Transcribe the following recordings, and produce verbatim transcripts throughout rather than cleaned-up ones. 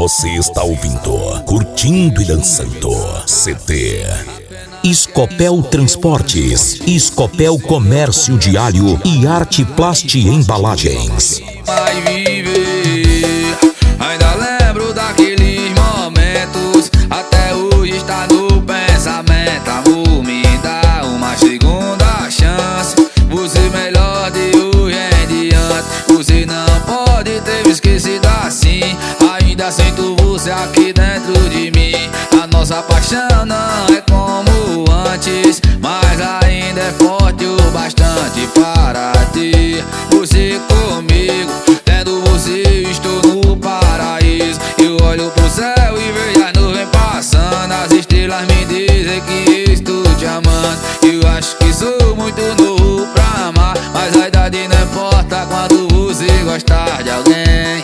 Você está ouvindo, curtindo e dançando C D Escopel Transportes, Escopel Comércio Diário e Arte Plast Embalagens. Vai viver, ainda lembro daqueles momentos, até hoje está no pensamento. Amor, me dá uma segunda chance, você melhor de hoje em diante. Você não pode ter me esquecido assim, ainda sinto você aqui dentro de mim. A nossa paixão não é como antes, mas ainda é forte o bastante para ter você comigo. Tendo você estou no paraíso. Eu olho pro céu e vejo as nuvens passando, as estrelas me dizem que estou te amando. Eu acho que sou muito novo pra amar, mas a idade não importa quando você gostar de alguém.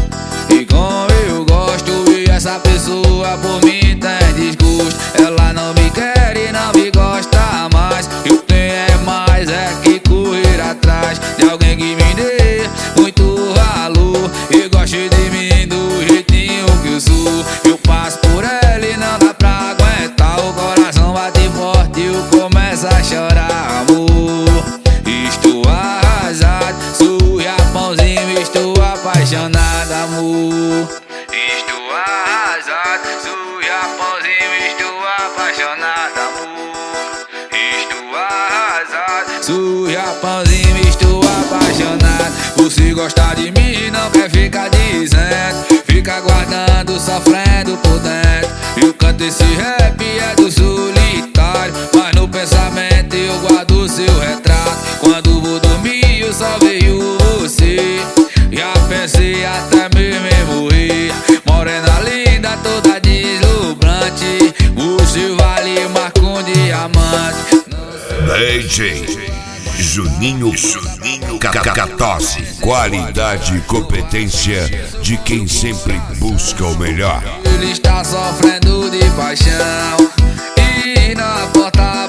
E como eu gosto, e essa pessoa por mim tem desgosto. Ela não me quer e não me gosta mais. Eu tenho é mais é que correr atrás de alguém que me dê muito valor e goste de mim do jeitinho que eu sou. Eu passo por ela e não dá pra aguentar, o coração bate forte e eu começo a chorar. Amor, estou arrasado, sou Japãozinho, estou apaixonado. Amor, estou arrasado, sou Japãozinho, estou apaixonado. Amor, estou arrasado, sou Japãozinho, estou apaixonado. Você gosta de mim, não quer ficar dizendo, fica guardando, sofrendo por dentro. Eu canto esse rap, é do solitário, mas no pensamento eu guardo seu retrato. Quando vou dormir eu só vejo você, já pensei até mesmo em morrer. Morena linda, toda deslumbrante, você vale mais que um diamante. D J Juninho, Juninho Cacatose. Qualidade e competência de quem sempre busca o melhor. Ele está sofrendo de paixão e na porta